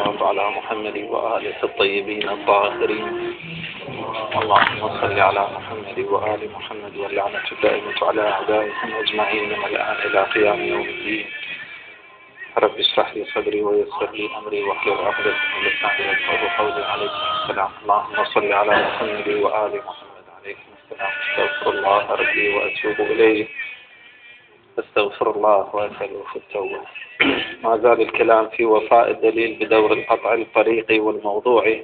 الله على محمد وآله الطيبين الطاهرين. اللهم صل على محمد وآل محمد واللعنة الدائمة على أعدائهم أجمعين من الآن إلى قيام يوم الدين. رب اشرح لي صدري ويسر لي أمري واحلل عقدة من لساني يفقهوا قولي. عليكم السلام. اللهم صل على محمد وآل محمد. عليكم السلام. استغفر الله ربي وأتوب إليه. استغفر الله وأسأله في التوبة. ما زال الكلام في وفاء الدليل بدور القطع الطريقي والموضوعي،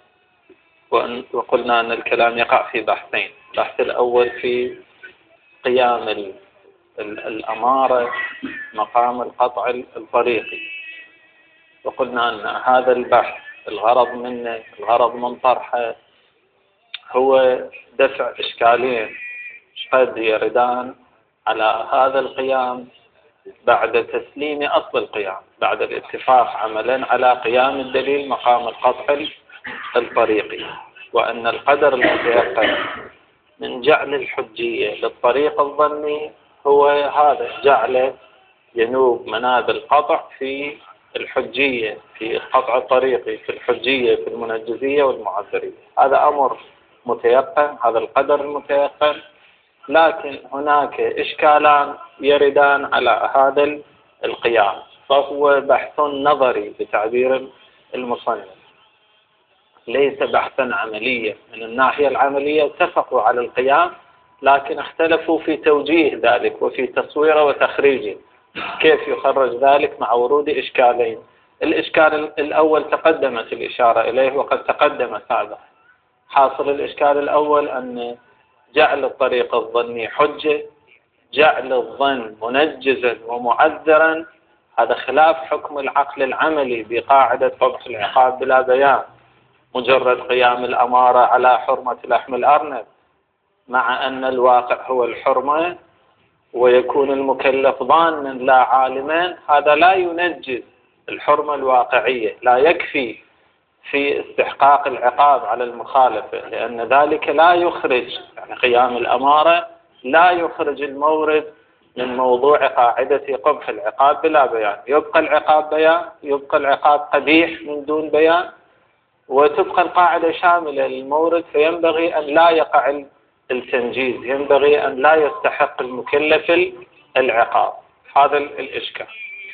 وقلنا أن الكلام يقع في بحثين. البحث الأول في قيام الأمارة مقام القطع الطريقي، وقلنا أن هذا البحث الغرض من طرحه هو دفع إشكالين قد يردان على هذا القيام بعد تسليم أصل القيام، بعد الاتفاق عملا على قيام الدليل مقام القطع الطريقي، وأن القدر المتيقن من جعل الحجية للطريق الظني هو هذا، جعل ينوب مناب القطع في الحجية، في القطع الطريقي، في الحجية، في المنجزية والمعذرية. هذا أمر متيقن، هذا القدر المتيقن، لكن هناك إشكالان يردان على هذا القيام، فهو بحث نظري بتعبير المصنف، ليس بحثا عمليا. من الناحية العملية اتفقوا على القيام، لكن اختلفوا في توجيه ذلك وفي تصويره وتخريجه، كيف يخرج ذلك مع ورود إشكالين. الإشكال الأول تقدمت الإشارة إليه وقد تقدم سابقا. حاصل الإشكال الأول أن جعل الطريق الظني حجة، جعل الظن منجزا ومعذرا، هذا خلاف حكم العقل العملي بقاعدة قبح العقاب بلا بيان. مجرد قيام الأمارة على حرمة لحم الأرنب مع أن الواقع هو الحرمة، ويكون المكلف ظانا لا عالما، هذا لا ينجز الحرمة الواقعية، لا يكفي في استحقاق العقاب على المخالفة، لأن ذلك لا يخرج، يعني قيام الأمارة لا يخرج المورد من موضوع قاعدة قبح العقاب بلا بيان. يبقى العقاب بيان، يبقى العقاب قبيح من دون بيان، وتبقى القاعدة شاملة للمورد، فينبغي أن لا يقع التنجيز، ينبغي أن لا يستحق المكلف العقاب. هذا الإشكال.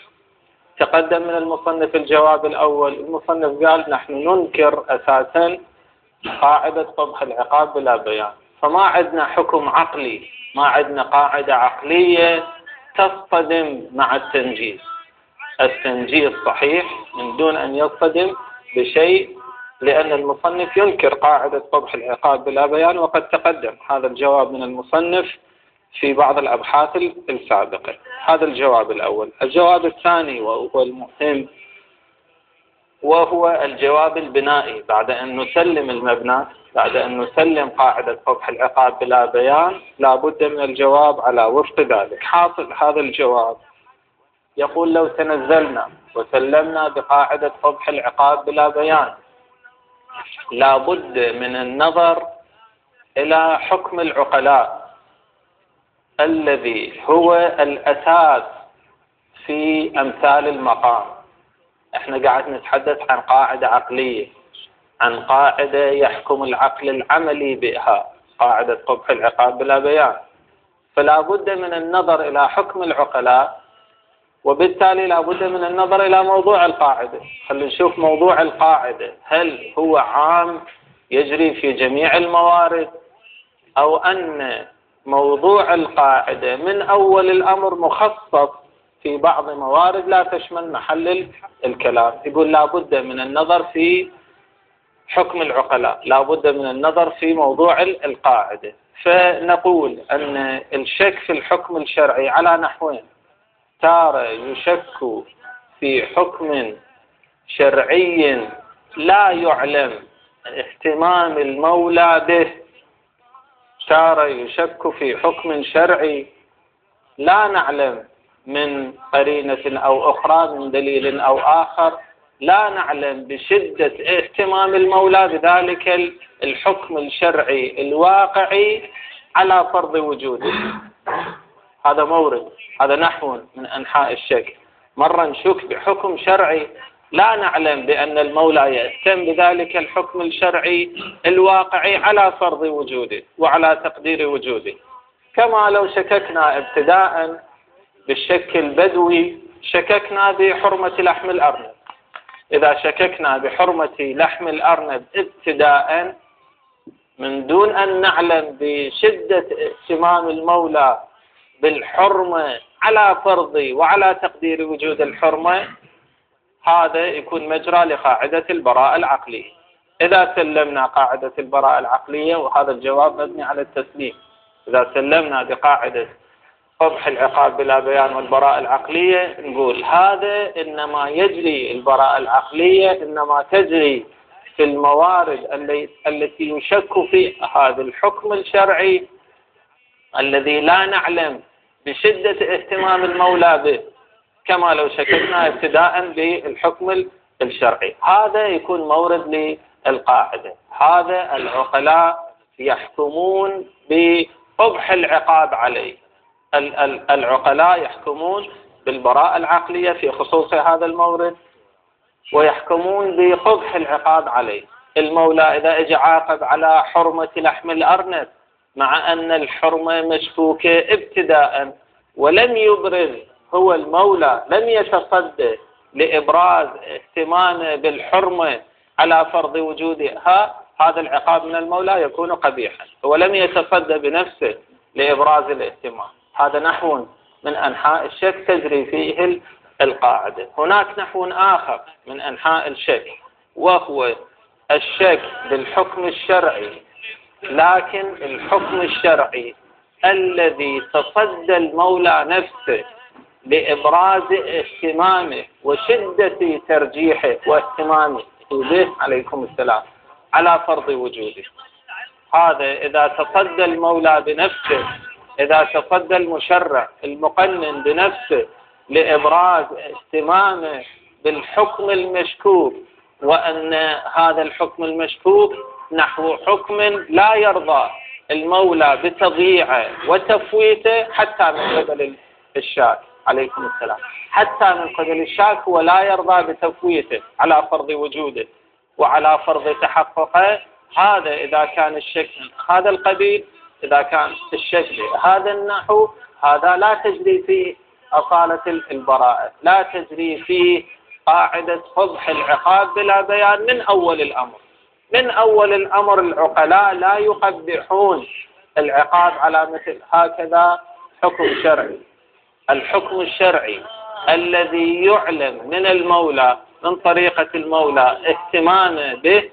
تقدم من المصنف الجواب الأول. المصنف قال نحن ننكر أساسا قاعدة قبح العقاب بلا بيان، فما عندنا حكم عقلي، ما عندنا قاعدة عقلية تصطدم مع التنجيز. التنجيز صحيح من دون أن يصطدم بشيء، لأن المصنف ينكر قاعدة قبح العقاب بلا بيان، وقد تقدم هذا الجواب من المصنف في بعض الأبحاث السابقة. هذا الجواب الأول. الجواب الثاني وهو المهم، وهو الجواب البنائي. بعد أن نسلم المبنى، بعد أن نسلم قاعدة قبح العقاب بلا بيان، لا بد من الجواب على وفق ذلك. حاصل هذا الجواب يقول لو تنزلنا وسلمنا بقاعدة قبح العقاب بلا بيان، لا بد من النظر إلى حكم العقلاء الذي هو الأساس في أمثال المقام. احنا قاعد نتحدث عن قاعدة عقلية، عن قاعدة يحكم العقل العملي بها، قاعدة قبح العقاب بلا بيان، فلا بد من النظر إلى حكم العقلاء، وبالتالي لا بد من النظر إلى موضوع القاعدة. خلينا نشوف موضوع القاعدة، هل هو عام يجري في جميع الموارد، أو أن موضوع القاعدة من أول الأمر مخصص في بعض موارد لا تشمل محل الكلام. يقول لا بد من النظر في حكم العقلاء، لا بد من النظر في موضوع القاعدة. فنقول أن الشك في الحكم الشرعي على نحوين: تارة يشك في حكم شرعي لا يعلم اهتمام المولى به، تارة يشك في حكم شرعي لا نعلم من قرينة أو أخرى، من دليل أو آخر، لا نعلم بشدة اهتمام المولى بذلك الحكم الشرعي الواقعي على فرض وجوده. هذا مورد، هذا نحو من أنحاء الشك. مرة نشك بحكم شرعي لا نعلم بأن المولى يهتم بذلك الحكم الشرعي الواقعي على فرض وجوده وعلى تقدير وجوده. كما لو شككنا ابتداء بالشك البدوي شككنا بحرمة لحم الأرنب. إذا شككنا بحرمة لحم الأرنب ابتداء من دون أن نعلم بشدة اهتمام المولى بالحرمة على فرض وعلى تقدير وجود الحرمة، هذا يكون مجرى لقاعدة البراءة العقلية. إذا سلمنا قاعدة البراءة العقلية، وهذا الجواب مبني على التسليم، إذا سلمنا بقاعدة قبح العقاب بلا بيان والبراءة العقلية، نقول هذا إنما يجري البراءة العقلية إنما تجري في الموارد التي يشك في هذا الحكم الشرعي الذي لا نعلم بشدة اهتمام المولى به، كما لو شككنا ابتداء بالحكم الشرعي. هذا يكون مورد للقاعدة. هذا العقلاء يحكمون بقبح العقاب عليه. العقلاء يحكمون بالبراءة العقلية في خصوص هذا المورد، ويحكمون بقبح العقاب عليه. المولى إذا اجى عاقب على حرمة لحم الأرنب مع أن الحرمة مشكوكة ابتداء، ولم يبرز هو المولى، لم يتصدى لإبراز اهتمامه بالحرمة على فرض وجودها، هذا العقاب من المولى يكون قبيحا. هو لم يتصدى بنفسه لإبراز الاهتمام. هذا نحو من أنحاء الشك تجري فيه القاعدة. هناك نحو آخر من أنحاء الشك، وهو الشك بالحكم الشرعي، لكن الحكم الشرعي الذي تصدى المولى نفسه لإبراز اهتمامه وشدة ترجيحه واهتمامه به عليكم السلام على فرض وجوده. هذا إذا تصدى المولى بنفسه، إذا تصدى المشرع المقنن بنفسه لإبراز اهتمامه بالحكم المشكوك، وأن هذا الحكم المشكوك نحو حكم لا يرضى المولى بتضييعه وتفويته حتى من قبل الشاك عليكم السلام، حتى من قبل الشاك هو لا يرضى بتفويته على فرض وجوده وعلى فرض تحققه. هذا إذا كان الشك هذا القبيل، إذا كان الشك هذا النحو، هذا لا تجري فيه أصالة البراءة، لا تجري فيه قاعدة قبح العقاب بلا بيان من أول الأمر. من أول الأمر العقلاء لا يقبحون العقاب على مثل هكذا حكم شرعي. الحكم الشرعي الذي يعلم من المولى من طريقة المولى اهتمامه به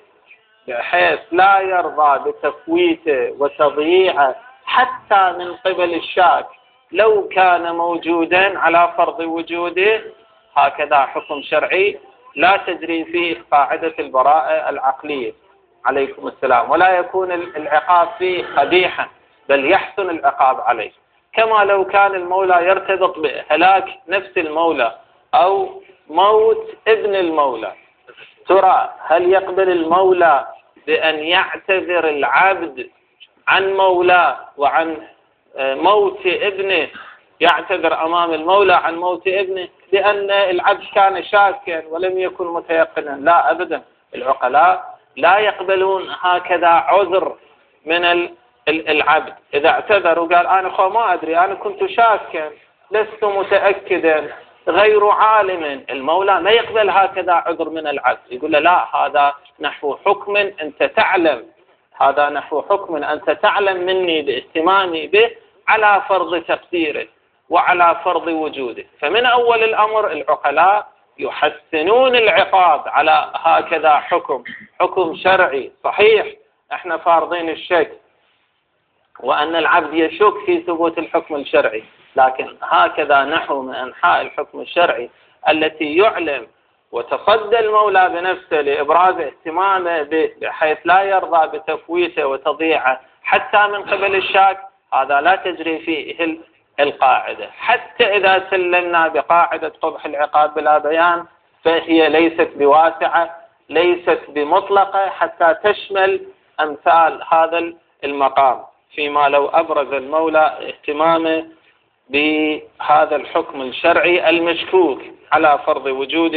بحيث لا يرضى بتفويته وتضييعه حتى من قبل الشاك لو كان موجودا على فرض وجوده، هكذا حكم شرعي لا تجري فيه قاعدة البراءة العقلية عليكم السلام، ولا يكون العقاب فيه قبيحا بل يحسن العقاب عليه. كما لو كان المولى يرتبط بهلاك نفس المولى أو موت ابن المولى، ترى هل يقبل المولى بأن يعتذر العبد عن مولاه وعن موت ابنه، يعتذر أمام المولى عن موت ابنه لأن العبد كان شاكا ولم يكن متيقنا؟ لا أبدا. العقلاء لا يقبلون هكذا عذر من العبد. إذا اعتذر وقال أنا ما أدري، أنا كنت شاكا، لست متأكدا، غير عالم، المولى ما يقبل هكذا عذر من العبد، يقول له لا، هذا نحو حكم أنت تعلم، هذا نحو حكم أنت تعلم مني باهتمامي به على فرض تقديره وعلى فرض وجوده. فمن أول الأمر العقلاء يحسنون العقاب على هكذا حكم شرعي صحيح. احنا فارضين الشك وأن العبد يشك في ثبوت الحكم الشرعي، لكن هكذا نحو من أنحاء الحكم الشرعي التي يعلم وتصدى المولى بنفسه لإبراز اهتمامه به بحيث لا يرضى بتفويته وتضييعه حتى من قبل الشاك، هذا لا تجري فيه القاعدة. حتى إذا سلمنا بقاعدة قبح العقاب بلا بيان فهي ليست بواسعة، ليست بمطلقة حتى تشمل أمثال هذا المقام، فيما لو أبرز المولى اهتمامه بهذا الحكم الشرعي المشكوك على فرض وجوده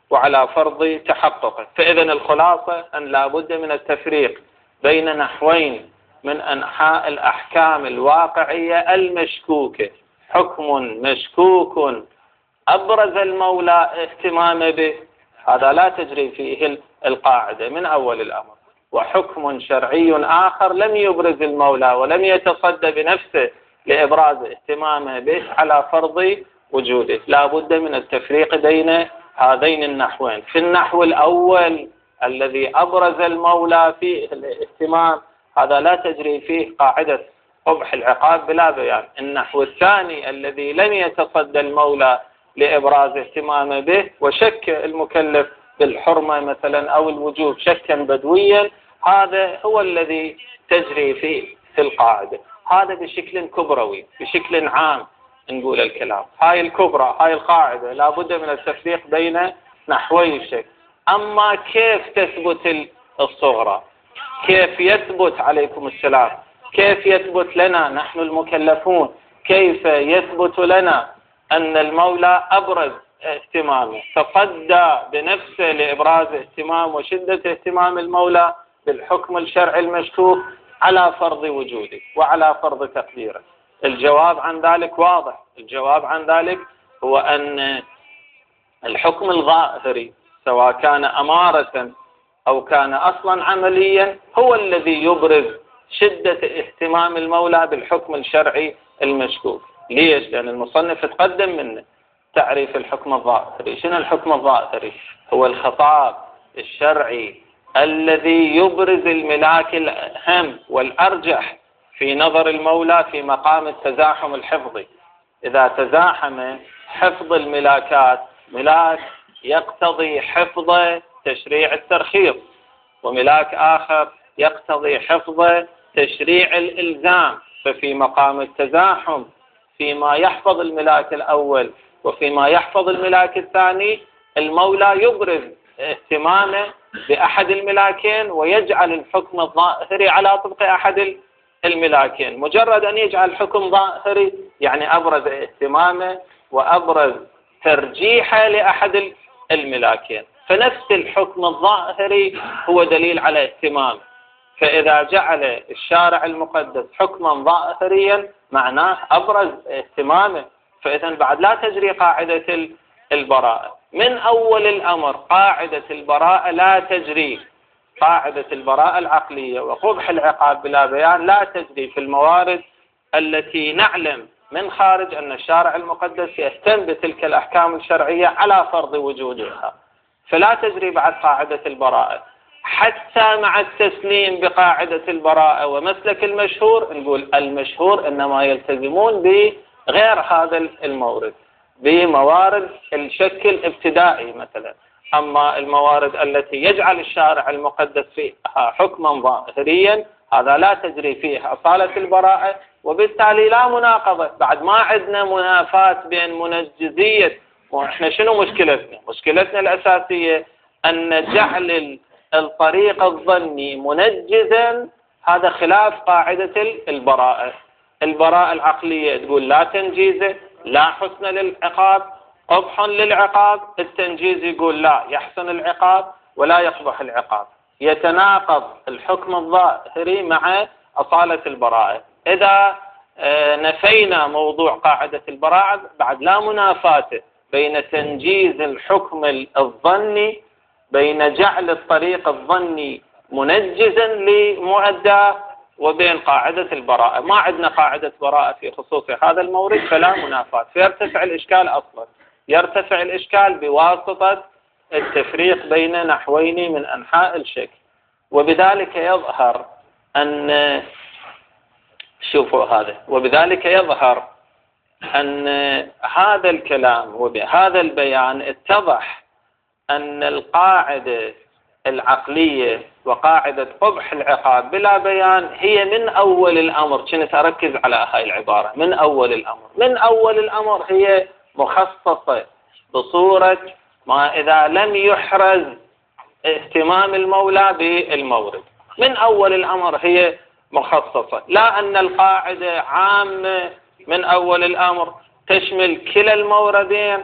وعلى فرض تحققه. فإذا الخلاصة أن لا بد من التفريق بين نحوين من أنحاء الأحكام الواقعية المشكوكة: حكم مشكوك أبرز المولى اهتمام به، هذا لا تجري فيه القاعدة من أول الأمر، وحكم شرعي آخر لم يبرز المولى ولم يتصدى بنفسه لإبراز اهتمامه به على فرض وجوده. لا بد من التفريق بين هذين النحوين. في النحو الأول الذي أبرز المولى فيه الاهتمام، هذا لا تجري فيه قاعدة قبح العقاب بلا بيان. النحو الثاني الذي لم يتصدى المولى لإبراز اهتمامه به وشك المكلف بالحرمة مثلا أو الوجوب شكا بدويا، هذا هو الذي تجري فيه في القاعدة. هذا بشكل كبروي، بشكل عام نقول الكلام. هاي الكبرى، هاي القاعدة، لا بد من التفريق بين نحوي الشك. أما كيف تثبت الصغرى؟ كيف يثبت، عليكم السلام، كيف يثبت لنا نحن المكلفون، كيف يثبت لنا أن المولى أبرز اهتمامه، تصدى بنفسه لإبراز اهتمام وشدة اهتمام المولى بالحكم الشرعي المشكوك على فرض وجوده وعلى فرض تقديره؟ الجواب عن ذلك واضح. الجواب عن ذلك هو أن الحكم الظاهري سواء كان أمارة أو كان أصلا عمليا هو الذي يبرز شدة اهتمام المولى بالحكم الشرعي المشكوك. ليش؟ لأن المصنف تقدم منه تعريف الحكم الظاهري. شنو الحكم الظاهري؟ هو الخطاب الشرعي الذي يبرز الملاك الأهم والأرجح في نظر المولى في مقام التزاحم الحفظي. إذا تزاحم حفظ الملاكات، ملاك يقتضي حفظ تشريع الترخيص، وملاك آخر يقتضي حفظ تشريع الإلزام، ففي مقام التزاحم فيما يحفظ الملاك الأول وفيما يحفظ الملاك الثاني، المولى يبرز اهتمامه بأحد الملاكين ويجعل الحكم الظاهري على طبق أحد الملاكين. مجرد أن يجعل الحكم ظاهري يعني أبرز اهتمامه وأبرز ترجيحه لأحد الملاكين. فنفس الحكم الظاهري هو دليل على اهتمام. فإذا جعل الشارع المقدس حكما ظاهريا معناه أبرز اهتمامه. فإذا بعد لا تجري قاعدة البراءة من أول الأمر. قاعدة البراءة لا تجري، قاعدة البراءة العقلية وقبح العقاب بلا بيان لا تجري في الموارد التي نعلم من خارج أن الشارع المقدس يهتم بتلك الأحكام الشرعية على فرض وجودها. فلا تجري بعد قاعدة البراءة. حتى مع التسليم بقاعدة البراءة ومسلك المشهور، نقول المشهور إنما يلتزمون بغير هذا المورد، بموارد الشك الابتدائي مثلا. أما الموارد التي يجعل الشارع المقدس فيها حكما ظاهريا هذا لا تجري فيها أصالة البراءة، وبالتالي لا مناقضة. بعد ما عندنا منافاة بين منجزية، وإحنا شنو مشكلتنا؟ مشكلتنا الأساسية أن جعل الطريق الظني منجزا هذا خلاف قاعدة البراءة. البراءة العقلية تقول لا تنجيزه، لا حسن للعقاب، قبح للعقاب. التنجيز يقول لا يحسن العقاب ولا يقبح العقاب. يتناقض الحكم الظاهري مع أصالة البراءة. إذا نفينا موضوع قاعدة البراءة بعد لا منافاة بين تنجيز الحكم الظني، بين جعل الطريق الظني منجزا لمؤداه، وبين قاعدة البراءة. ما عندنا قاعدة براءة في خصوص هذا المورد، فلا منافاة. فيرتفع الإشكال أصلا، يرتفع الإشكال بواسطة التفريق بين نحوين من أنحاء الشك. وبذلك يظهر أن شوفوا هذا، وبذلك يظهر أن هذا الكلام وبهذا البيان اتضح أن القاعدة العقلية وقاعدة قبح العقاب بلا بيان هي من أول الأمر. كنت أركز على هاي العبارة، من أول الأمر. من أول الأمر هي مخصصة بصورة ما إذا لم يحرز اهتمام المولى بالمورد. من أول الأمر هي مخصصة، لا أن القاعدة عامة من أول الأمر تشمل كلا الموردين،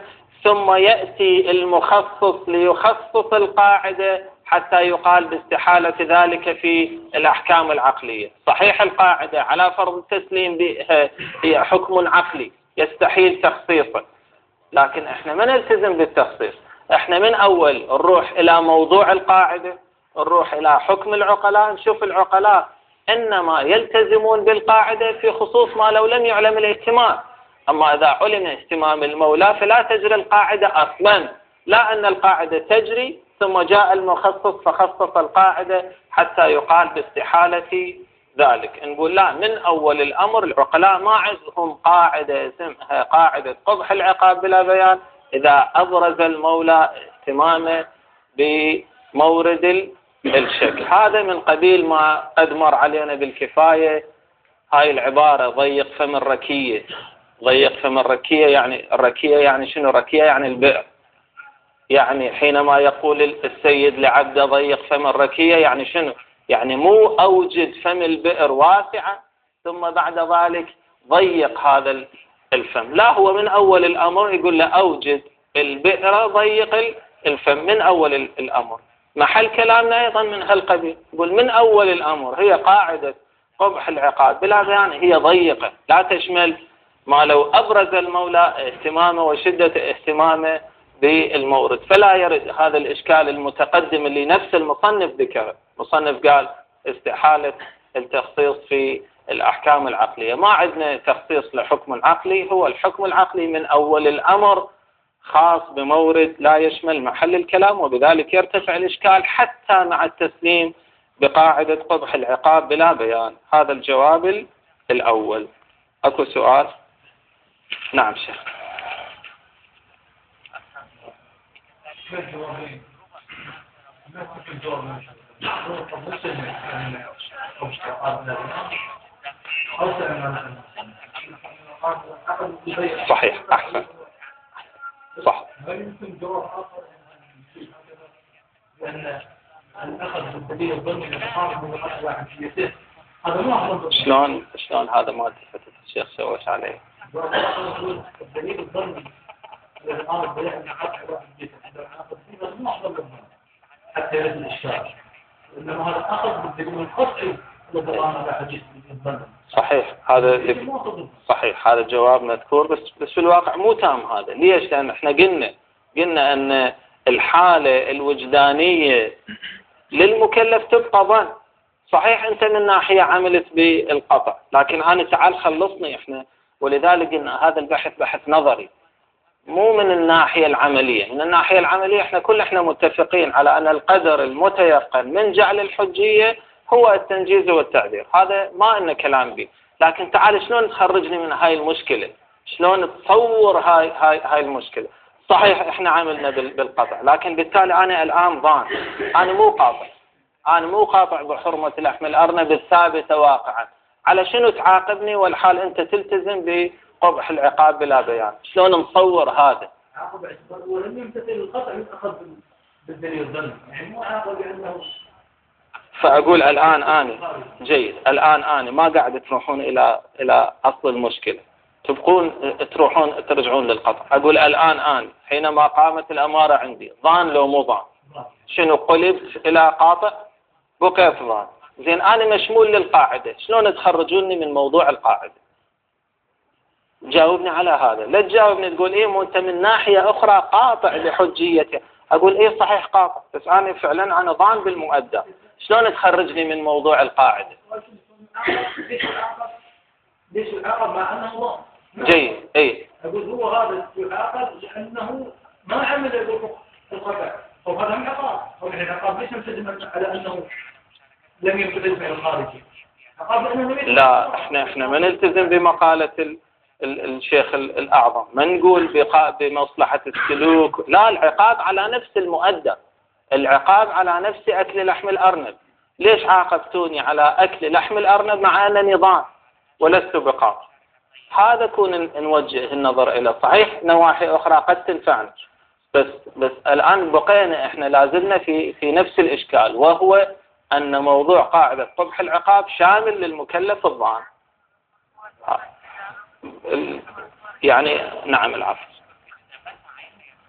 ثم يأتي المخصص ليخصص القاعدة حتى يقال باستحالة ذلك في الأحكام العقلية. صحيح القاعدة على فرض التسليم بها هي حكم عقلي يستحيل تخصيصه، لكن احنا ما نلتزم بالتخصيص. احنا من أول نروح إلى موضوع القاعدة، نروح إلى حكم العقلاء، نشوف العقلاء إنما يلتزمون بالقاعدة في خصوص ما لو لم يعلم الاهتمام. أما إذا علم اهتمام المولى فلا تجري القاعدة أصلا، لا أن القاعدة تجري ثم جاء المخصص فخصص القاعدة حتى يقال باستحالة ذلك. نقول لا، من أول الأمر العقلاء ما عندهم قاعدة اسمها قاعدة قبح العقاب بلا بيان إذا أبرز المولى اهتمامه بمورد الشك. هذا من قبيل ما قد مر علينا بالكفاية هاي العبارة ضيق فم الركية. ضيق فم الركية يعني الركية يعني شنو؟ ركية يعني البئر. يعني حينما يقول السيد لعبده ضيق فم الركية يعني شنو؟ يعني مو أوجد فم البئر واسعة ثم بعد ذلك ضيق هذا الفم، لا، هو من أول الأمر يقول له أوجد البئر ضيق الفم من أول الأمر. محل كلامنا أيضا من هالقبيل، يقول من أول الأمر هي قاعدة قبح العقاب بلا بيان هي ضيقة لا تشمل ما لو أبرز المولى اهتمامه وشدة اهتمامه بالمورد. فلا يرد هذا الإشكال المتقدم اللي نفس المصنف ذكره. المصنف قال استحالة التخصيص في الأحكام العقلية. ما عندنا تخصيص لحكم عقلي، هو الحكم العقلي من أول الأمر خاص بمورد لا يشمل محل الكلام، وبذلك يرتفع الإشكال حتى مع التسليم بقاعدة قبح العقاب بلا بيان. هذا الجواب الأول. أكو سؤال؟ نعم شيخ. صحيح، أحسن، صح. هل يمكن جواب آخر لأن الأخذ بالدليل الظلمي يتقارب من الأخذ عن شيئته؟ هذا ما أحضر. شلون هذا ما التفتت الشيخ سويش عليه؟ الدليل الظلمي يتقارب بيان قطع واحد جدا، هذا ما أحضر لهم حتى يرد الإشكال. إنما هذا أخذ بالدليل القطعي الذي على حديث الظلم. صحيح، هذا صحيح، هذا جواب مذكور، بس في الواقع مو تام هذا. ليش؟ لأن احنا قلنا أن الحالة الوجدانية للمكلف تبقى ظن. صحيح أنت من ناحية عملت بالقطع، لكن أنا تعال خلصني احنا، ولذلك قلنا هذا البحث بحث نظري مو من الناحية العملية. من الناحية العملية احنا متفقين على أن القدر المتيقن من جعل الحجية هو التنجيز والتعبير، هذا ما إنه كلام به. لكن تعال شلون تخرجني من هاي المشكلة؟ شلون تصور هاي المشكلة؟ صحيح احنا عملنا بالقطع، لكن بالتالي أنا الآن ظان، أنا مو قاطع بحرمة لحم الأرنب الثابتة واقعا. على شنو تعاقبني والحال أنت تلتزم بقبح العقاب بلا بيان؟ شلون نصور هذا؟ عاقب اعتبار ولم يمتثل القطع يتأخذ بالدليل الظلم، يعني مو عاقب لأنه. فأقول الآن أنا ما قاعد تروحون إلى أصل المشكلة، تبقون تروحون ترجعون للقطع. أقول الآن أنا حينما قامت الأمارة عندي ظان لو مو ظان، شنو قلبت إلى قاطع؟ بقيت ظان. زين أنا مشمول للقاعدة، شلون تخرجوني من موضوع القاعدة؟ جاوبني على هذا. لا تجاوبني تقول إيه مو أنت من ناحية أخرى قاطع لحجيته. أقول إيه صحيح قاطع، بس أنا فعلا أنا ظان بالمؤدى. شلون تخرجني من موضوع القاعدة؟ ليش العقب مع أنه ظان؟ جيد. إيه أقول هو هذا يعاقب لأنه ما عمل القطع، أو هذا من عقاب، أو العقاب ليس مستدما على أنه لم يمتثل فعل الخارجي. لا، احنا ما نلتزم بمقالة الشيخ الأعظم، ما نقول بمصلحة السلوك، لا، العقاب على نفس المؤدى، العقاب على نفس أكل لحم الأرنب. ليش عاقبتوني على أكل لحم الأرنب مع أنني ظان ولست بقاطع؟ هذا كون نوجه النظر إلى. صحيح نواحي أخرى قد تنفعنا، بس الآن بقينا احنا لازلنا في نفس الإشكال، وهو أن موضوع قاعدة قبح العقاب شامل للمكلف الظان. يعني نعم العفو.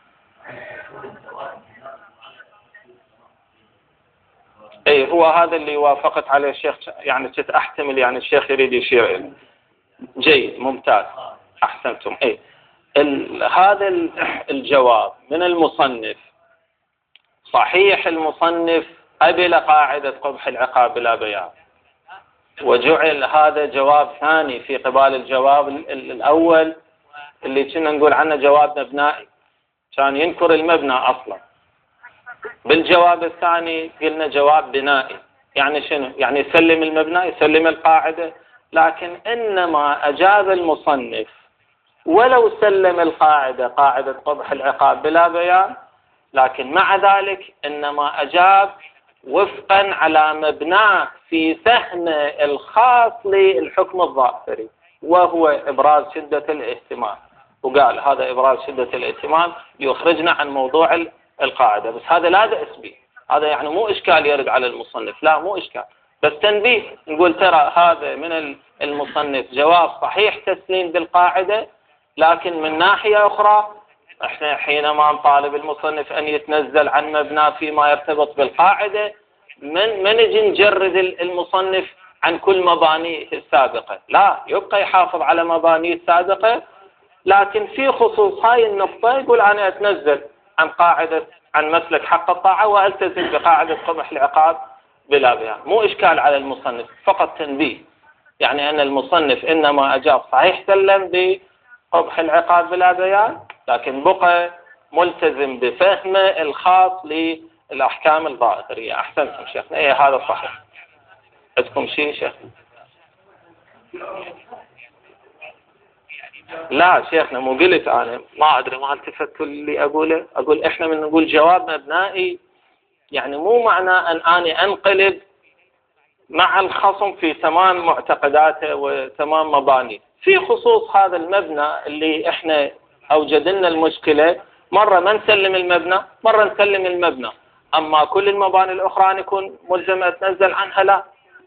اي هو هذا اللي وافقت عليه الشيخ، يعني كنت احتمل يعني الشيخ يريد يشير إليه. جيد ممتاز احسنتم. اي هذا الجواب من المصنف صحيح. المصنف قبل قاعدة قبح العقاب بلا بيان، وجعل هذا جواب ثاني في قبال الجواب الأول اللي كنا نقول عنه جواب مبنائي، كان ينكر المبنى أصلا. بالجواب الثاني قلنا جواب بنائي، يعني شنو؟ يعني يسلم المبنى يسلم القاعدة، لكن إنما أجاب المصنف ولو سلم القاعدة قاعدة قبح العقاب بلا بيان، لكن مع ذلك إنما أجاب وفقا على مبناه في فهم الخاص للحكم الظاهري، وهو إبراز شدة الاهتمام. وقال هذا إبراز شدة الاهتمام ليخرجنا عن موضوع القاعدة، بس هذا لا بأس به، هذا يعني مو إشكال يرد على المصنف، لا مو إشكال، بس تنبيه نقول ترى هذا من المصنف جواب صحيح تسليم بالقاعدة، لكن من ناحية أخرى احنا حينما نطالب المصنف أن يتنزل عن مبنى فيما يرتبط بالقاعدة من نجي نجرد المصنف عن كل مبانيه السابقة، لا يبقى يحافظ على مبانيه السابقة، لكن في خصوص هاي النقطة يقول أنا أتنزل عن قاعدة عن مسلك حق الطاعة وألتزم بقاعدة قبح العقاب بلا بيان. مو إشكال على المصنف، فقط تنبيه يعني أن المصنف إنما أجاب صحيح سلم بقبح العقاب بلا بيان، لكن بقى ملتزم بفهمه الخاص للأحكام الظاهرية. أحسنتم شيخنا، إيه هذا صحيح. عندكم شيء شيخنا؟ لا شيخنا مو قلت أنا ما أدري ما التفت اللي أقوله، أقول إحنا من نقول جواب مبنائي يعني مو معنى أن أنا أنقلب مع الخصم في تمام معتقداته وتمام مبانيه. في خصوص هذا المبنى اللي إحنا أوجد لنا المشكلة، مرة ما نسلم المبنى مرة نسلم المبنى، أما كل المباني الأخرى أن يكون ملزم أتنزل عنها لا.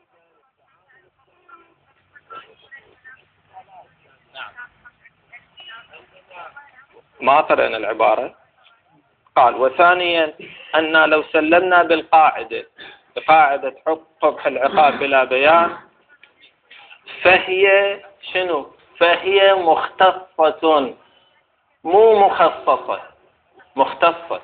ما قرأنا العبارة. قال وثانيا أن لو سلمنا بالقاعدة بقاعدة قبح العقاب بلا بيان فهي شنو؟ فهي مختصة مو مخصصة، مختصة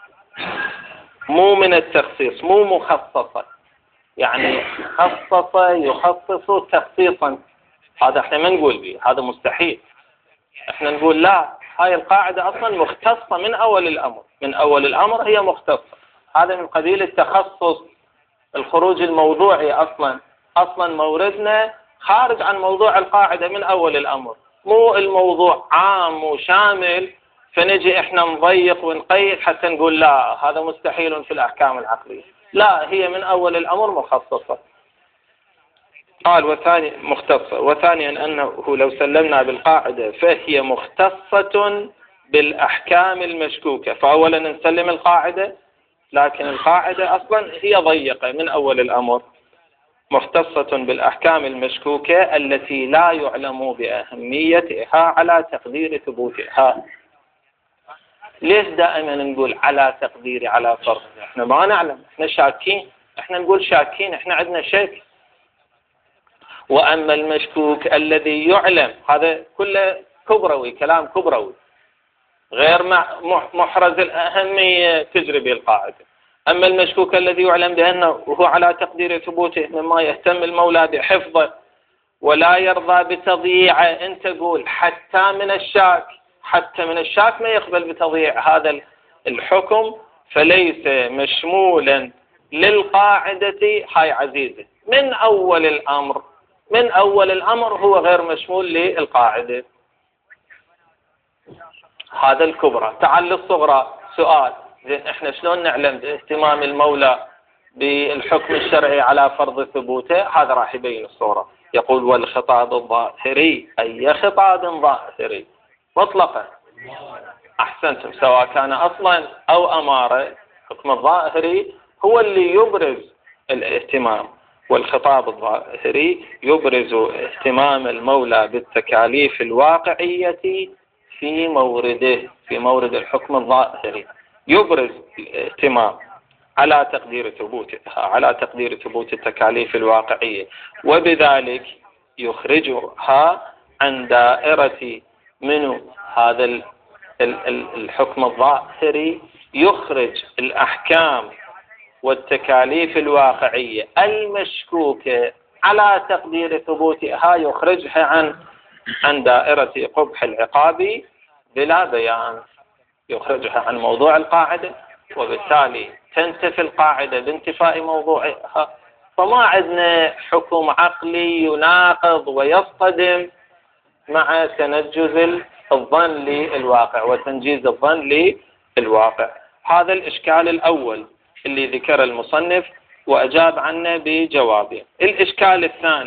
مو من التخصيص، مو مخصصة، يعني خصص يخصص تخصيصا، هذا احنا ما نقول به، هذا مستحيل. احنا نقول لا، هاي القاعدة اصلا مختصة من اول الامر، من اول الامر هي مختصة. هذا من قبيل التخصص، الخروج الموضوعي. اصلا موردنا خارج عن موضوع القاعدة من اول الامر، مو الموضوع عام وشامل فنجي احنا نضيق ونقيد حتى نقول لا هذا مستحيل في الاحكام العقلية، لا هي من اول الامر مخصصة. قال وثاني مختصة، وثانيا أنه لو سلمنا بالقاعدة فهي مختصة بالأحكام المشكوكة، فأولا نسلم القاعدة، لكن القاعدة أصلا هي ضيقة من أول الأمر، مختصة بالأحكام المشكوكة التي لا يعلم بأهميتها على تقدير ثبوتها. ليش دائما نقول على تقدير على فرض؟ احنا ما نعلم، احنا شاكين، احنا نقول شاكين، احنا عندنا شك. وأما المشكوك الذي يعلم هذا كله كبروي، كلام كبروي غير محرز الأهمية تجري به القاعدة. أما المشكوك الذي يعلم بأنه هو على تقدير ثبوته مما يهتم المولى بحفظه ولا يرضى بتضييعه، أنت تقول حتى من الشاك ما يقبل بتضييع هذا الحكم، فليس مشمولا للقاعدة. هاي عزيزة من أول الأمر هو غير مشمول للقاعدة. هذا الكبرى. تعال للصغرى. سؤال، احنا شلون نعلم باهتمام المولى بالحكم الشرعي على فرض ثبوته؟ هذا راح يبين الصورة. يقول والخطاب الظاهري، أي خطاب ظاهري مطلقا. أحسنتم، سواء كان أصلا أو أمارة، حكم الظاهري هو اللي يبرز الاهتمام، والخطاب الظاهري يبرز اهتمام المولى بالتكاليف الواقعية في مورده، في مورد الحكم الظاهري، يبرز الاهتمام على تقدير ثبوت التكاليف الواقعية، وبذلك يخرجها عن دائرة منه هذا الحكم الظاهري، يخرج الأحكام والتكاليف الواقعية المشكوكة على تقدير ثبوتها، يخرجها عن دائرة قبح العقاب بلا بيان، يخرجها عن موضوع القاعدة، وبالتالي تنتفي القاعدة بانتفاء موضوعها. فما عندنا حكم عقلي يناقض ويصطدم مع تنجز الظن للواقع وتنجيز الظن للواقع. هذا الإشكال الأول اللي ذكر المصنف وأجاب عنه بجوابه. الإشكال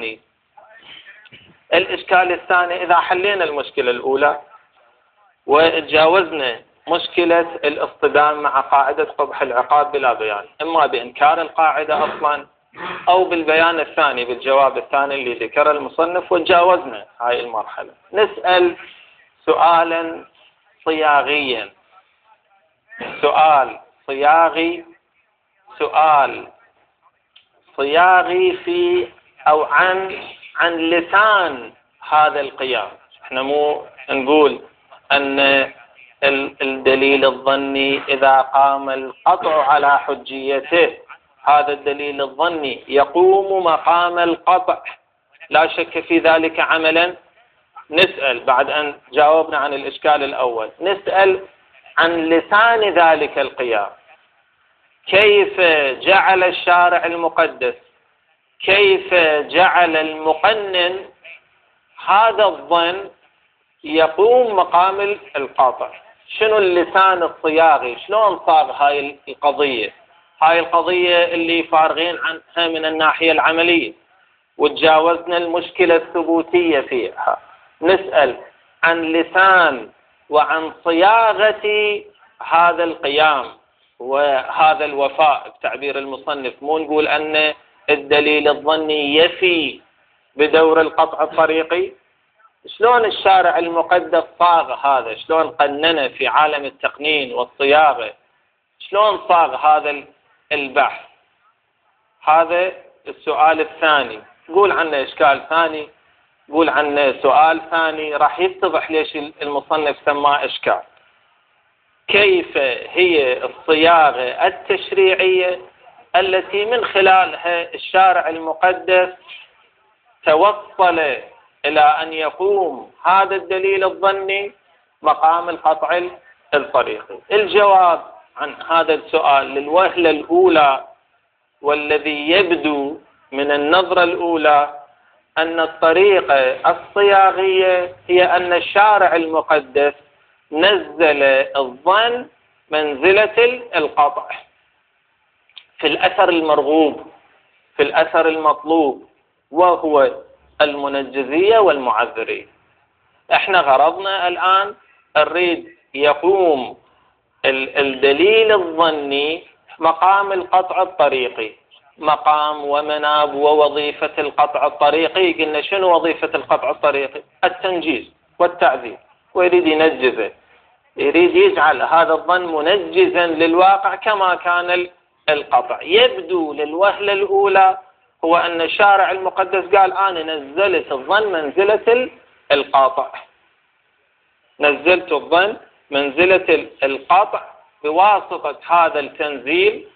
الثاني إذا حلينا المشكلة الأولى وتجاوزنا مشكلة الاصطدام مع قاعدة قبح العقاب بلا بيان، إما بإنكار القاعدة أصلا أو بالبيان الثاني، بالجواب الثاني اللي ذكر المصنف، وتجاوزنا هاي المرحلة، نسأل سؤالا صياغيا، سؤال صياغي في أو عن لسان هذا القيام. احنا مو نقول أن الدليل الظني إذا قام القطع على حجيته، هذا الدليل الظني يقوم مقام القطع، لا شك في ذلك عملا. نسأل بعد أن جاوبنا عن الإشكال الأول، نسأل عن لسان ذلك القيام، كيف جعل الشارع المقدس، كيف جعل المقنن هذا الظن يقوم مقام القاطع؟ شنو اللسان الصياغي؟ شلون صاغ هاي القضية اللي فارغين عنها من الناحية العملية وتجاوزنا المشكلة الثبوتية فيها. نسأل عن لسان وعن صياغة هذا القيام وهذا الوفاء بتعبير المصنف. مو نقول أن الدليل الظني يفي بدور القطع الطريقي. شلون الشارع المقدس صاغ هذا؟ شلون قننه في عالم التقنين والصياغة؟ شلون صاغ هذا البحث؟ هذا السؤال الثاني، قول عنه إشكال ثاني، قول عنه سؤال ثاني، راح يتضح ليش المصنف سماه إشكال. كيف هي الصياغة التشريعية التي من خلالها الشارع المقدس توصل إلى أن يقوم هذا الدليل الظني مقام القطع الطريقي؟ الجواب عن هذا السؤال للوهلة الأولى والذي يبدو من النظرة الأولى أن الطريقة الصياغية هي أن الشارع المقدس نزل الظن منزلة القطع في الأثر المرغوب، في الأثر المطلوب، وهو المنجزية والمعذرية. احنا غرضنا الآن نريد يقوم الدليل الظني مقام القطع الطريقي، مقام ومناب ووظيفة القطع الطريقي. قلنا شنو وظيفة القطع الطريقي؟ التنجيز والتعذير، ويريد ينجزه، يريد يجعل هذا الظن منجزا للواقع كما كان القطع. يبدو للوهلة الأولى هو أن الشارع المقدس قال أنا نزلت الظن منزلة القاطع، نزلت الظن منزلة القطع بواسطة هذا التنزيل.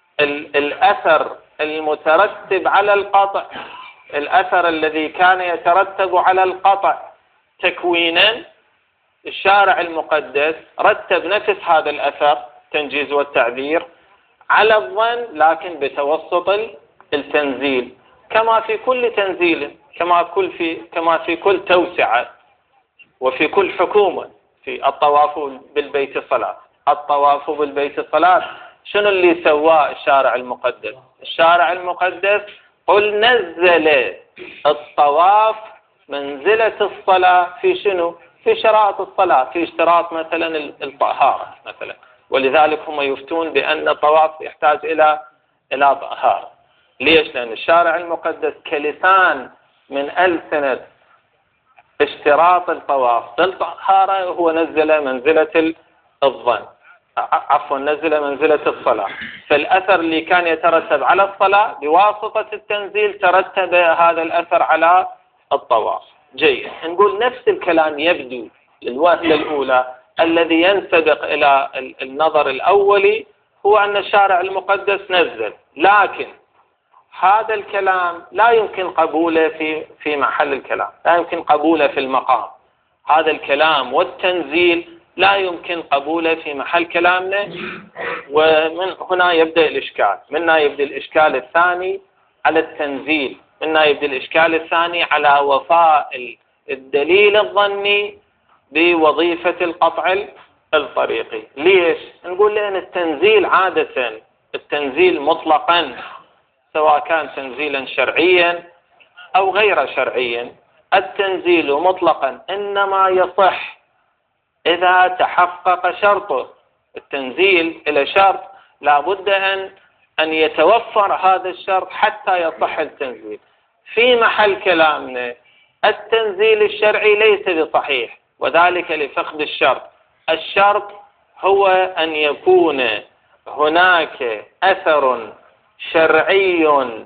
الأثر المترتب على القطع، الأثر الذي كان يترتب على القطع تكوينا، الشارع المقدس رتب نفس هذا الأثر تنجيز والتعذير على الظن، لكن بتوسط التنزيل، كما في كل تنزيل، كما في كل توسعة وفي كل حكومة. في الطواف بالبيت الصلاة، الطواف بالبيت الصلاة، شنو اللي سواه الشارع المقدس؟ الشارع المقدس قل نزل الطواف منزلة الصلاة في شنو؟ في شرائط الصلاة، في اشتراط مثلا الطهارة مثلا، ولذلك هم يفتون بأن الطواف يحتاج إلى طهارة. ليش؟ لأن الشارع المقدس كلسان من ألسنة اشتراط الطواف للطهارة هو نزل منزلة الظن، عفوا نزل منزلة الصلاة. فالأثر اللي كان يترتب على الصلاة بواسطة التنزيل ترتب هذا الأثر على الطواف. جيد، نقول نفس الكلام يبدو للوهلة الأولى. الذي ينسبق إلى النظر الأولي هو أن الشارع المقدس نزل، لكن هذا الكلام لا يمكن قبوله في محل الكلام، لا يمكن قبوله في المقام. هذا الكلام والتنزيل لا يمكن قبوله في محل كلامنا، ومن هنا يبدأ الإشكال. منا يبدأ الإشكال الثاني على التنزيل، منا يبدأ الإشكال الثاني على وفاء الدليل الظني بوظيفة القطع الطريقي. ليش؟ نقول لأن التنزيل عادة، التنزيل مطلقا سواء كان تنزيلا شرعيا أو غير شرعيا، التنزيل مطلقا إنما يصح إذا تحقق شرطه. التنزيل إلى شرط لا بد أن يتوفر هذا الشرط حتى يصح التنزيل. في محل كلامنا التنزيل الشرعي ليس بصحيح، وذلك لفقد الشرط. الشرط هو أن يكون هناك أثر شرعي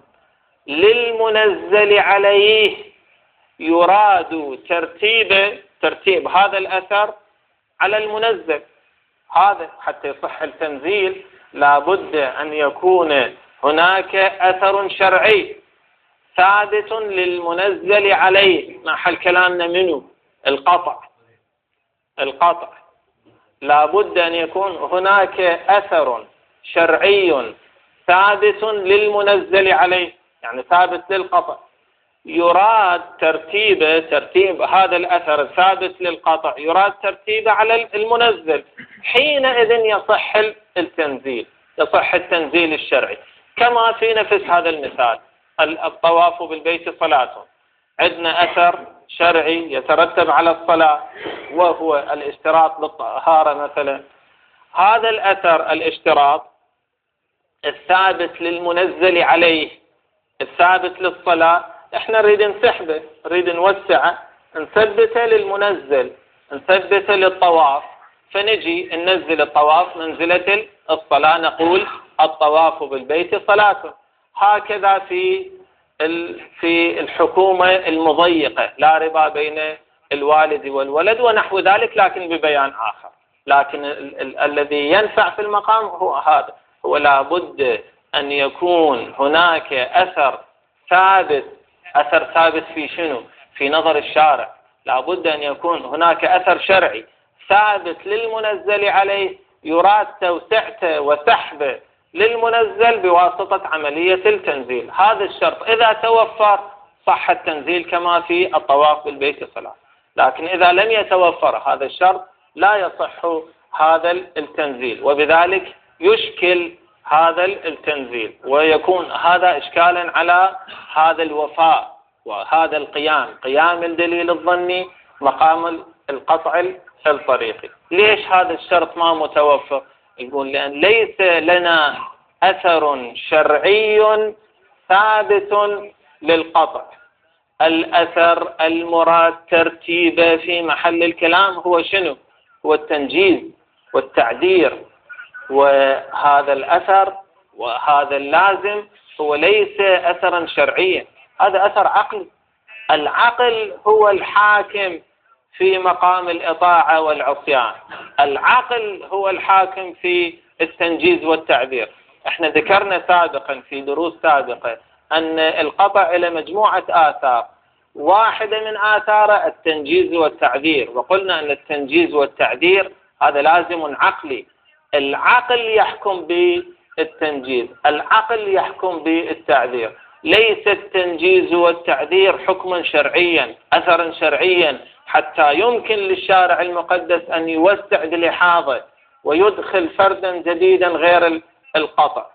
للمنزل عليه يراد ترتيب هذا الأثر على المنزل. هذا حتى يصح التنزيل لابد أن يكون هناك أثر شرعي ثابت للمنزل عليه. محل كلامنا منه القطع لابد أن يكون هناك أثر شرعي ثابت للمنزل عليه، يعني ثابت للقطع. يراد ترتيب هذا الأثر الثابت للقطع يراد ترتيبه على المنزل. حينئذ يصح التنزيل، يصح التنزيل الشرعي. كما في نفس هذا المثال الطواف بالبيت صلاة، عندنا أثر شرعي يترتب على الصلاة وهو الاشتراط للطهارة مثلا. هذا الأثر الاشتراط الثابت للمنزل عليه الثابت للصلاة احنا نريد نسحبه، نريد نوسعه، نثبته للمنزل، نثبته للطواف، فنجي ننزل الطواف منزلة الصلاة، نقول الطواف بالبيت صلاة. هكذا في الحكومة المضيقة، لا ربا بين الوالد والولد ونحو ذلك، لكن ببيان آخر. لكن الذي ينفع في المقام هو هذا، هو لابد أن يكون هناك أثر ثابت في شنو؟ في نظر الشارع. لابد أن يكون هناك أثر شرعي ثابت للمنزل عليه يراد توسعته وسحبه للمنزل بواسطة عملية التنزيل. هذا الشرط إذا توفر صح التنزيل كما في الطواف بالبيت صلاة. لكن إذا لم يتوفر هذا الشرط لا يصح هذا التنزيل، وبذلك يشكل هذا التنزيل ويكون هذا إشكالا على هذا الوفاء وهذا قيام الدليل الظني مقام القطع الطريقي. ليش هذا الشرط ما متوفر؟ يقول لأن ليس لنا أثر شرعي ثابت للقطع. الأثر المراد ترتيبه في محل الكلام هو شنو؟ هو التنجيز والتعدير، وهذا الأثر وهذا اللازم هو ليس أثرا شرعيا، هذا أثر عقلي. العقل هو الحاكم في مقام الإطاعة والعصيان، العقل هو الحاكم في التنجيز والتعبير. احنا ذكرنا سابقا في دروس سابقة أن القطع إلى مجموعة آثار، واحدة من آثاره التنجيز والتعبير، وقلنا أن التنجيز والتعبير هذا لازم عقلي. العقل يحكم بالتنجيز، العقل يحكم بالتعبير، ليس التنجيز والتعبير حكما شرعيا أثرا شرعيا حتى يمكن للشارع المقدس أن يوسع بلحاظه ويدخل فردا جديدا غير القطع.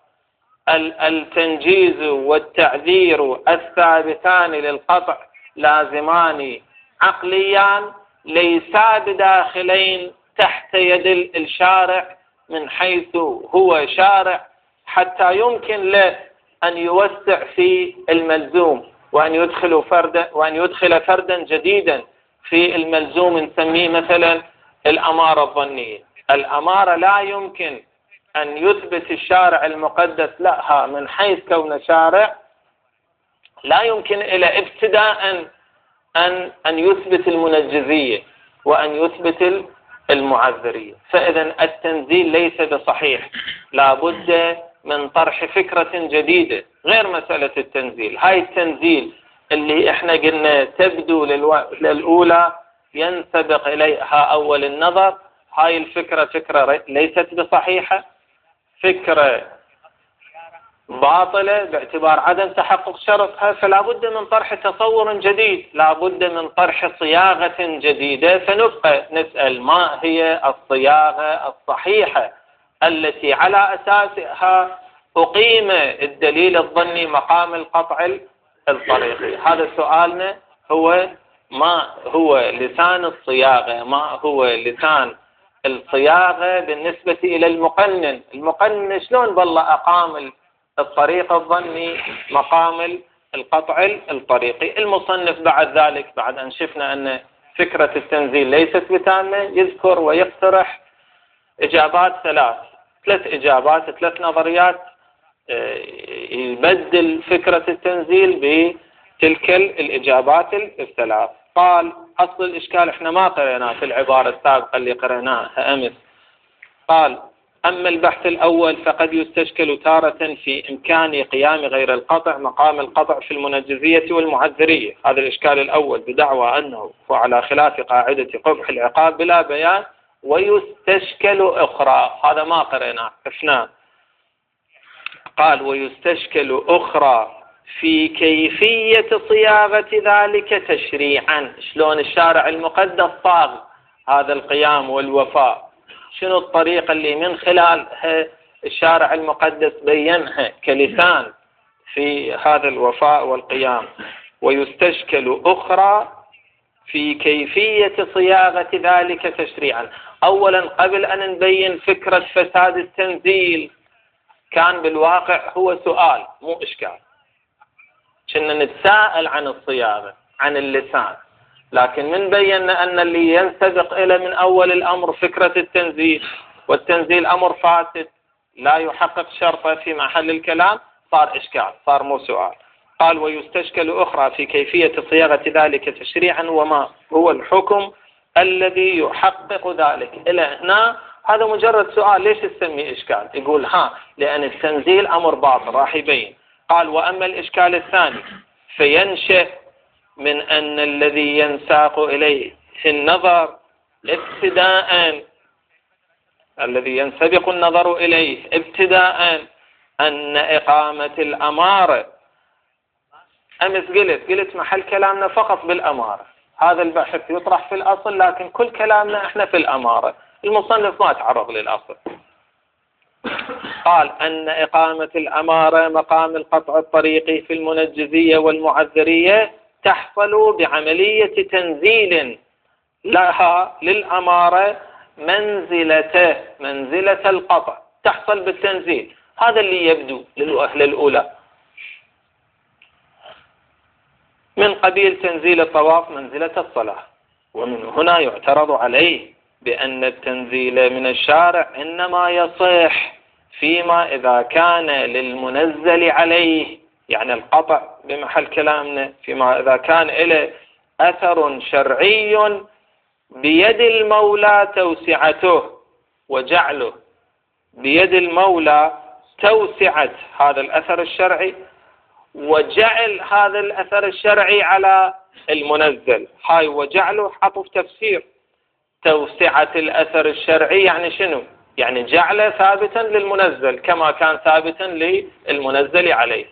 التنجيز والتعذير الثابتان للقطع لازمان عقليان ليسا بداخلين تحت يد الشارع من حيث هو شارع حتى يمكن له أن يوسع في الملزوم وأن يدخل فردا جديدا في الملزوم نسميه مثلا الأمارة الظنية. الأمارة لا يمكن أن يثبت الشارع المقدس لها من حيث كون شارع، لا يمكن إلى ابتداء أن يثبت المنجزية وأن يثبت المعذرية. فإذا التنزيل ليس بصحيح، لا بد من طرح فكرة جديدة غير مسألة التنزيل. هاي التنزيل اللي احنا قلنا تبدو للأولى ينسبق إليها أول النظر، هاي الفكرة فكرة ليست بصحيحة، فكرة باطلة باعتبار عدم تحقق شرطها، فلا بد من طرح تصور جديد، لا بد من طرح صياغة جديدة. فنبقى نسأل ما هي الصياغة الصحيحة التي على أساسها أقيم الدليل الظني مقام القطع الطريقي. هذا سؤالنا، هو ما هو لسان الصياغة، ما هو لسان الصياغة بالنسبة إلى المقنن. المقنن شلون بالله أقام الطريق الظني مقام القطع الطريقي؟ المصنف بعد ذلك، بعد أن شفنا أن فكرة التنزيل ليست بتامة، يذكر ويقترح إجابات ثلاث إجابات، ثلاث نظريات يبدل فكرة التنزيل بتلك الإجابات الثلاث. قال أصل الإشكال احنا ما قرأناه في العبارة السابقة اللي قرأناها أمس. قال أما البحث الأول فقد يستشكل تارة في إمكان قيام غير القطع مقام القطع في المنجزية والمعذرية. هذا الإشكال الأول بدعوى أنه هو على خلاف قاعدة قبح العقاب بلا بيان. ويستشكل أخرى، هذا ما قرأناه عرفناه. قال ويستشكل أخرى في كيفية صياغة ذلك تشريعا. شلون الشارع المقدس صاغ هذا القيام والوفاء؟ شنو الطريقة اللي من خلالها الشارع المقدس بينها كلسان في هذا الوفاء والقيام؟ ويستشكل أخرى في كيفية صياغة ذلك تشريعا. أولا قبل أن نبين فكرة فساد التنزيل كان بالواقع هو سؤال مو إشكال، كنا نتساءل عن الصياغة عن اللسان، لكن من بينا أن اللي ينسبق إلى من أول الأمر فكرة التنزيل، والتنزيل أمر فاسد لا يحقق شرطه في محل الكلام، صار إشكال، صار مو سؤال. قال ويستشكل أخرى في كيفية صياغة ذلك تشريعا وما هو الحكم الذي يحقق ذلك. إلى هنا هذا مجرد سؤال، ليش تسميه إشكال؟ يقول لأن التنزيل أمر باطل راح يبين. قال وأما الإشكال الثاني فينشأ من أن الذي ينساق إليه في النظر ابتداء، الذي ينسبق النظر إليه ابتداء أن إقامة الأمارة. أمس قلت محل كلامنا فقط بالأمارة، هذا البحث يطرح في الأصل لكن كل كلامنا احنا في الأمارة، المصنف ما تعرض للأصل. قال أن إقامة الأمارة مقام القطع الطريقي في المنجزية والمعذرية تحصل بعملية تنزيل لها للأمارة منزلة القطع، تحصل بالتنزيل. هذا اللي يبدو للأهل الأولى من قبيل تنزيل الطواف منزلة الصلاة. ومن هنا يعترض عليه بأن التنزيل من الشارع إنما يصح فيما إذا كان للمنزل عليه، يعني القطع بمحل كلامنا، فيما إذا كان له أثر شرعي بيد المولى توسعته وجعله، بيد المولى توسعة هذا الأثر الشرعي وجعل هذا الأثر الشرعي على المنزل. هاي وجعله حطوا في تفسير توسعة الأثر الشرعي يعني شنو؟ يعني جعله ثابتا للمنزل كما كان ثابتا للمنزل عليه،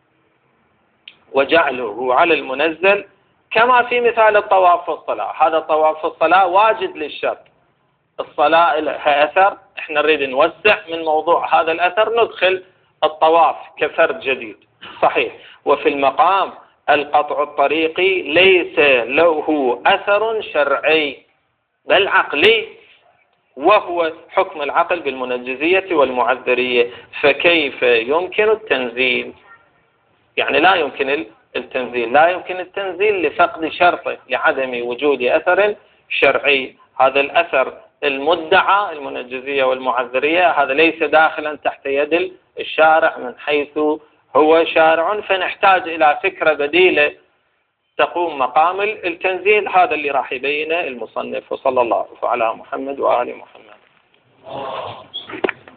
وجعله على المنزل كما في مثال الطواف والصلاة. هذا الطواف والصلاة واجد للشرط، الصلاة لها أثر، احنا نريد نوسع من موضوع هذا الأثر ندخل الطواف كفرد جديد صحيح. وفي المقام القطع الطريقي ليس له أثر شرعي بل عقلي، وهو حكم العقل بالمنجزية والمعذرية، فكيف يمكن التنزيل؟ يعني لا يمكن التنزيل. لا يمكن التنزيل لفقد شرطه، لعدم وجود أثر شرعي. هذا الأثر المدعى المنجزية والمعذرية هذا ليس داخلا تحت يد الشارع من حيث هو شارع، فنحتاج إلى فكرة بديلة تقوم مقام التنزيل. هذا اللي راح يبينه المصنف، وصلى الله على محمد وآل محمد.